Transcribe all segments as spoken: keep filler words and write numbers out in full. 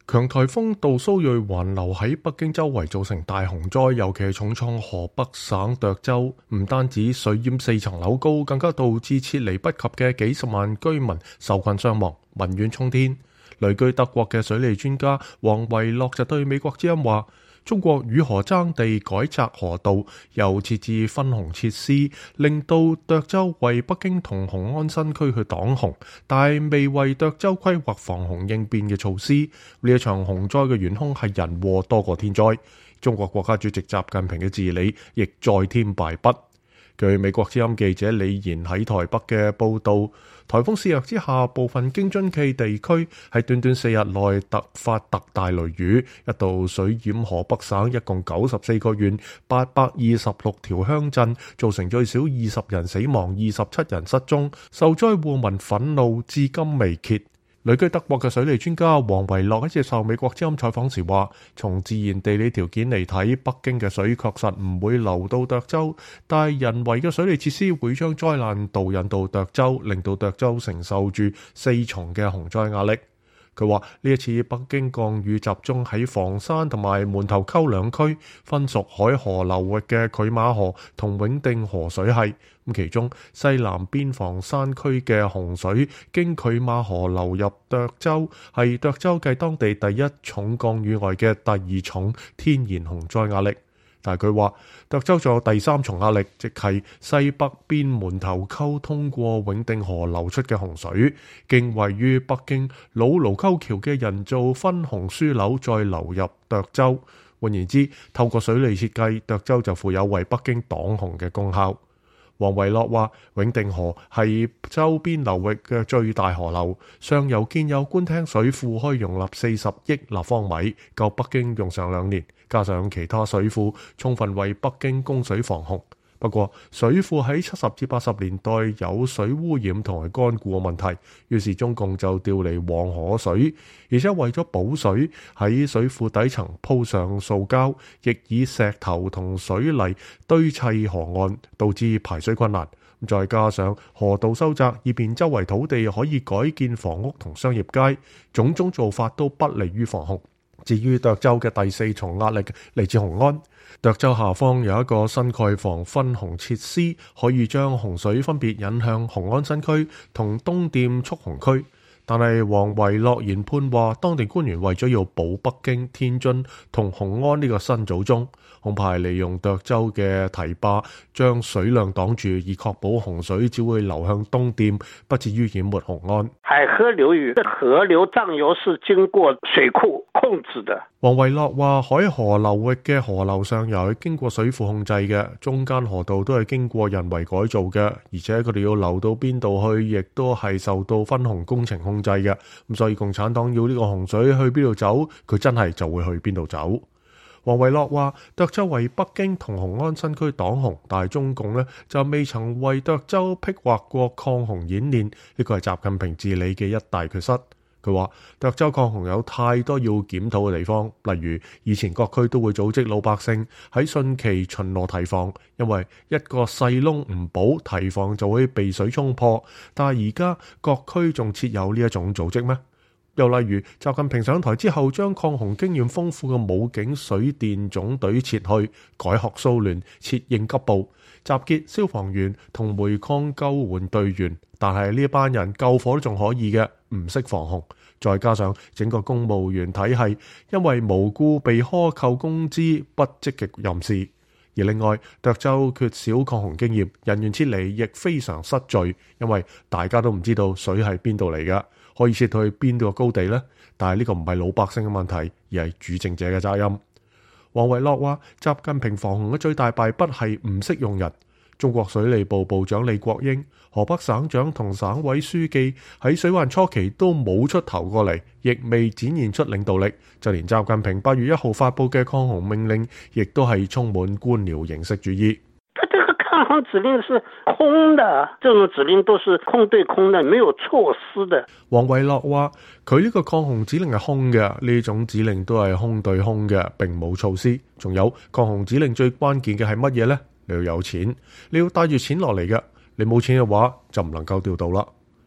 強颱風杜蘇芮環流喺北京周圍造成大洪災，尤其係重創河北省涿州，唔單止水淹四層樓高，更加導致撤離不及嘅幾十萬居民受困傷亡，民怨沖天。旅居德國嘅水利專家王維洛就對美國之音話：中國與河爭地改窄河道，又設置分洪設施，令到涿州為北京同雄安新區去擋洪，但係未為涿州規劃防洪應變嘅措施。呢一場洪災嘅元兇係人禍多過天災。中國國家主席習近平嘅治理亦再添敗筆。據美國之音記者李賢喺台北嘅報導，颱風肆虐之下，部分京津冀地區喺短短四日內突發特大雷雨，一度水淹河北省一共九十四個縣、八百二十六條鄉鎮，造成最少二十人死亡、二十七人失蹤，受災戶民憤怒至今未歇。旅居德國嘅水利專家王維洛喺接受美國之音採訪時話：從自然地理條件嚟睇，北京嘅水確實唔會流到涿州，但係人為嘅水利設施會將災難導引到涿州，令到涿州承受住四重嘅洪災壓力。佢話呢一次北京降雨集中喺房山同埋門頭溝兩區，分屬海河流域嘅拒馬河同永定河水系。咁其中西南邊房山區嘅洪水經拒馬河流入涿州，係涿州繼當地第一重降雨外嘅第二重天然洪災壓力。但係佢話涿州仲有第三重壓力，即係西北邊門頭溝通過永定河流出嘅洪水，經位於北京老盧溝橋嘅人造分洪樞紐再流入涿州。換言之，透過水利設計，涿州就負有為北京擋洪嘅功效。王維洛話：永定河係周邊流域嘅最大河流，上游建有官廳水庫，可以容納四十億立方米，夠北京用上兩年。加上其他水庫，充分為北京供水防洪。不過，水庫喺七十至八十年代有水污染同埋乾固嘅問題，於是中共就調離黃河水，而且為咗補水，喺水庫底層鋪上塑膠，亦以石頭同水泥堆砌河岸，導致排水困難。再加上河道收窄，以便周圍土地可以改建房屋同商業街，種種做法都不利於防洪。至於涿州嘅第四重壓力嚟自雄安，涿州下方有一個新蓋房分洪設施，可以將洪水分別引向雄安新區同東店蓄洪區。但係王維洛研判話，當地官員為咗要保北京、天津同雄安呢個新祖宗，恐怕係利用涿州嘅堤壩將水量擋住，以確保洪水只會流向東店，不至於淹沒雄安。 海河流域嘅河流上游是經過水庫控制的。 王維洛話：海河流域嘅河流上游係經過水庫控制嘅，中間河道都係經過人為改造嘅，而且佢哋要流到邊度去，亦都係受到分洪工程控制嘅。咁所以共產黨要呢個洪水去邊度走，佢真係就會去邊度走。王維洛話：涿州為北京同雄安新區擋洪，但係中共呢就未曾為涿州辟劃過抗洪演練，呢個係習近平治理嘅一大缺失。佢話涿州抗洪有太多要檢討嘅地方，例如以前各區都會組織老百姓喺汛期巡邏堤防，因為一個細窿唔補，堤防就會被水沖破。但係而家各區仲設有呢一種組織咩？又例如習近平上台之後，將抗洪經驗豐富嘅武警水電總隊撤去，改學蘇聯設應急部，集結消防員同煤礦救援隊員。但係呢一班人救火都仲可以嘅，唔識防洪。再加上整個公務員體系因為無故被苛扣工資，不積極任事。而另外，涿州缺少抗洪經驗，人員撤離亦非常失序，因為大家都唔知道水係邊度嚟嘅，可以撤去邊度嘅高地呢？但係呢個唔係老百姓嘅問題，而係主政者嘅責任。王維洛話：習近平防洪嘅最大敗筆係唔識用人。中國水利部部長李國英、河北省長同省委書記喺水患初期都冇出頭過嚟，亦未展現出領導力。就連習近平八月一號發布嘅抗洪命令，亦都係充滿官僚形式主義。 他這個抗洪指令是空的，這種指令都是空對空的，沒有措施的。 王維洛話：佢呢個抗洪指令係空嘅，呢種指令都係空對空嘅，並冇措施。仲有抗洪指令最關鍵嘅係乜嘢呢？你要有錢，你要帶住錢落嚟嘅，你冇錢嘅話就唔能夠調度啦。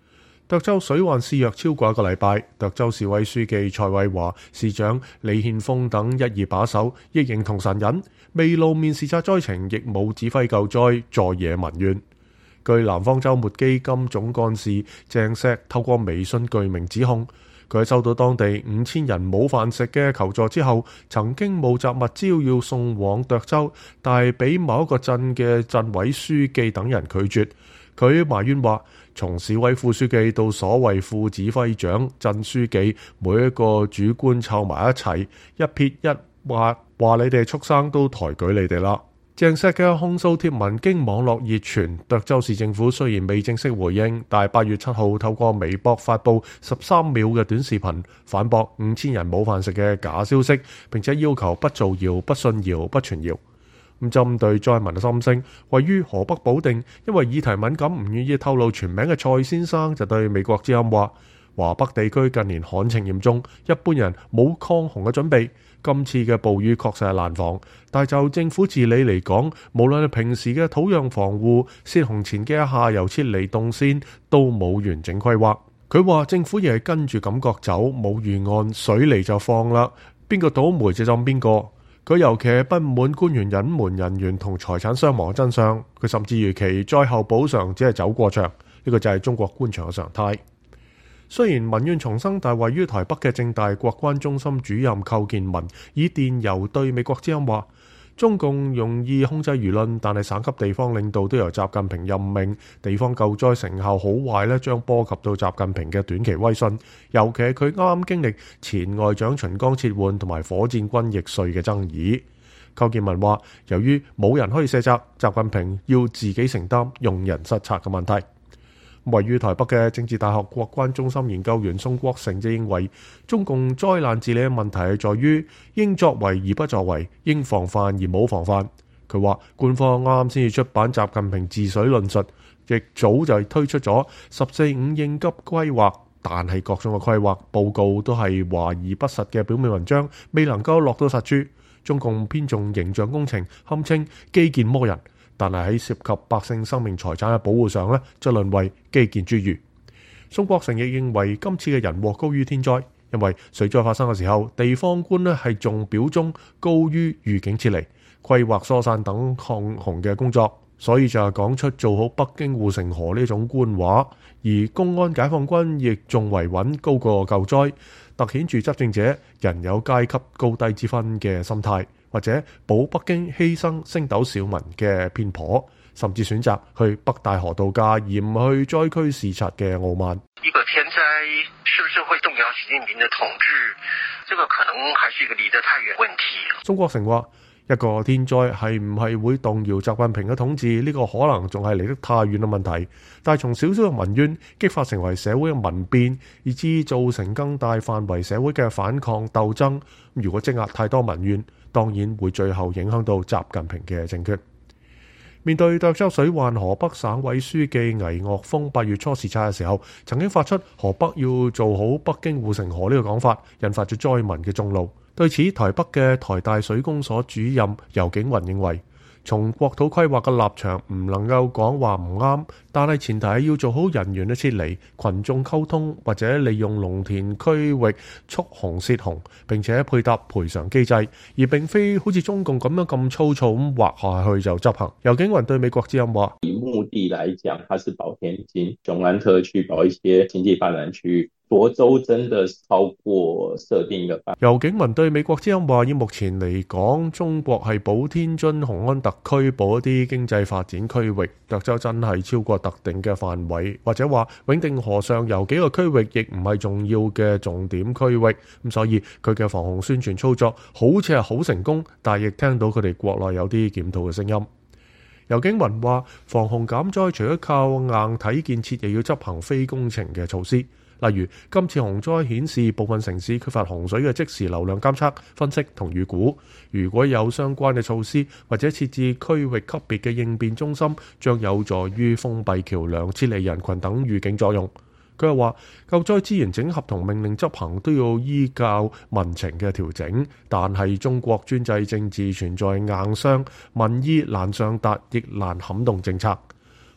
涿州水患肆虐超過一個禮拜，涿州市委書記蔡偉華、市長李憲峰等一二把手亦形同神隱，未露面視察災情，亦冇指揮救災，助惹民怨。據南方周末基金總幹事鄭石透過微信具名指控，佢喺收到當地五千人冇飯食嘅求助之後，曾經募集物資要送往涿州，但係俾某一個鎮嘅鎮委書記等人拒絕。佢埋怨話，從市委副書記到所謂副指揮長、鎮書記，每一個主官湊埋一齊，一撇一話話你哋畜生都抬舉你哋啦。鄭石嘅控訴貼文經網絡熱傳，涿州市政府雖然未正式回應，但係八月七號透過微博發布十三秒嘅短視頻，反駁五千人冇飯食嘅假消息，並且要求不造謠、不信謠、不傳謠。咁針對災民嘅心聲，位於河北保定，因為議題敏感唔願意透露全名嘅蔡先生就對美國之音話：華北地區近年旱情嚴重，一般人冇抗洪嘅準備。今次嘅暴雨確實係難防，但就政府治理嚟講，無論係平時嘅土壤防護、泄洪前嘅下游撤離動線，都冇完整規劃。佢話政府亦係跟住感覺走，冇預案，水嚟就放啦，邊個倒霉就浸邊個。佢尤其係不滿官員隱瞞人員同財產傷亡真相，佢甚至預期災後補償只係走過場，呢個就係中國官場嘅常態。雖然民怨重生，但位於台北嘅政大國關中心主任寇建文以電郵對美國之音話：中共容易控制輿論，但係省級地方領導都由習近平任命，地方救災成效好壞咧，將波及到習近平嘅短期威信。尤其係佢啱啱經歷前外長秦剛撤換同埋火箭軍易帥嘅爭議。寇建文話：由於冇人可以卸責，習近平要自己承擔用人失策嘅問題。位於台北嘅政治大學國關中心研究員宋國成就認為，中共災難治理嘅問題係在於應作為而不作為，應防範而冇防範。佢話官方啱啱先至出版習近平治水論述，亦早就推出咗十四五應急規劃，但係各種嘅規劃報告都係華而不實嘅表面文章，未能夠落到實處。中共偏重形象工程，堪稱基建魔人。但係喺涉及百姓生命財產嘅保護上呢，就淪為基建侏儒。宋國成亦認為今次嘅人禍高於天災，因為水災發生嘅時候，地方官呢係重表忠高於預警撤離、規劃疏散等抗洪嘅工作，所以就係講出做好北京護城河呢種官話。而公安解放軍亦重維穩高過救災，凸顯住執政者人有階級高低之分嘅心態，或者保北京犧牲星斗小民嘅偏頗，甚至選擇去北戴河度假而唔去災區視察嘅傲慢。 一個天災是不是會動搖習近平的統治？這個可能還是一個離得太遠問題。 宋國成話：一個天災係唔係會動搖習近平嘅統治？呢個可能仲係離得太遠嘅問題。但係從少少嘅民怨激發成為社會嘅民變，以至造成更大範圍社會嘅反抗鬥爭。如果積壓太多民怨，當然會最後影響到習近平嘅政權。面對涿州水患，河北省委書記倪岳峰八月初視察嘅時候，曾經發出河北要做好北京護城河呢個講法，引發咗災民嘅眾怒。對此，台北嘅台大水工所主任游景雲認為，從國土規劃嘅立場唔能夠講話唔啱，但係前提係要做好人員嘅撤離、群眾溝通或者利用農田區域蓄洪泄洪，並且配搭賠償機制，而並非好似中共咁樣咁粗糙咁劃下去就執行。游景雲對美國之音話： 以目的來講，它是保天津、雄安特區，保一些經濟發展區。涿州真的超過設定嘅範圍。 游景雲對美國之音話：以目前嚟講，中國係保天津、雄安特區，保一啲經濟發展區域。涿州真係超過特定嘅範圍，或者話永定河上游幾個區域亦唔係重要嘅重點區域。咁所以佢嘅防洪宣傳操作好似係好成功，但係亦聽到佢哋國內有啲檢討嘅聲音。游景雲話：防洪減災除咗靠硬體建設，亦要執行非工程嘅措施。例如今次洪災顯示部分城市缺乏洪水嘅即時流量監測、分析同預估，如果有相關嘅措施或者設置區域級別嘅應變中心，將有助於封閉橋梁、撤離人群等預警作用。佢又話，救災資源整合同命令執行都要依靠民情嘅調整，但係中國專制政治存在硬傷，民意難上達，亦難撼動政策。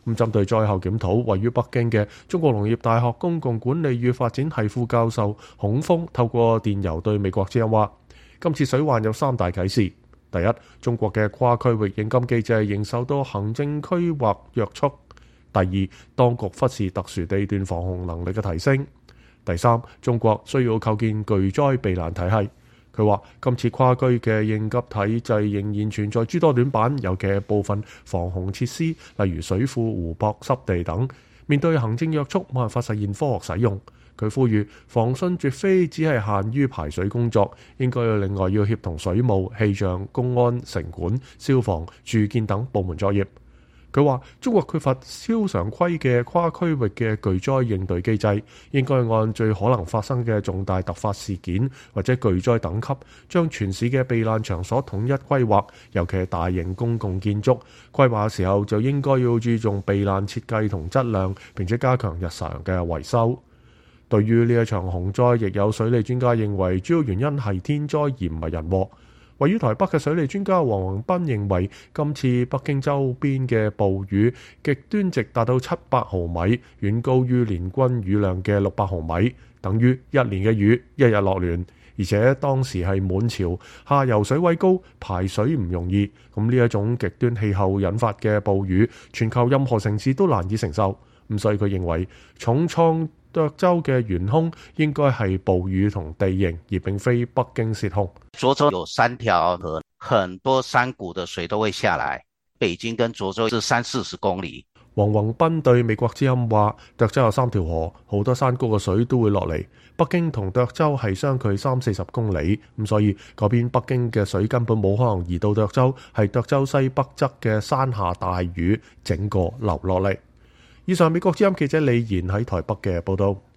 咁針對災後檢討，位於北京嘅中國農業大學公共管理與發展系副教授孔峰透過電郵對美國之音話：今次水患有三大啟示。第一，中國嘅跨區域應急機制仍受到行政區劃約束；第二，當局忽視特殊地段防洪能力嘅提升；第三，中國需要構建巨災避難體系。佢話：今次跨區嘅應急體制仍然存在諸多短板，尤其係部分防洪設施，例如水庫、湖泊、濕地等，面對行政約束，冇辦法實現科學使用。佢呼籲防汛絕非只係限於排水工作，應該要另外要協同水務、氣象、公安、城管、消防、住建等部門作業。佢話：中國缺乏超常規嘅跨區域嘅巨災應對機制，應該按最可能發生嘅重大突發事件或者巨災等級，將全市嘅避難場所統一規劃，尤其係大型公共建築規劃嘅時候，就應該要注重避難設計同質量，並且加強日常嘅維修。對於呢一場洪災，亦有水利專家認為主要原因係天災而唔係人禍。位於台北嘅水利專家黃宏斌認為，今次北京周邊嘅暴雨極端值達到七百毫米，遠高於年均雨量嘅六百毫米，等於一年嘅雨一日落亂。而且當時係滿潮，下游水位高，排水唔容易。咁呢一種極端氣候引發嘅暴雨，全球任何城市都難以承受。咁所以佢認為重創涿州嘅元兇應該係暴雨同地形，而並非北京洩洪。 涿州有三條河，很多山谷的水都會下來。北京跟涿州是三四十公里。 黃宏斌對美國之音話：涿州有三條河，好多山谷嘅水都會落嚟。北京同涿州係相距三四十公里，咁所以嗰邊北京嘅水根本冇可能移到涿州，係涿州西北側嘅山下大雨整個流落嚟。以上美國之音記者李賢喺台北嘅報道。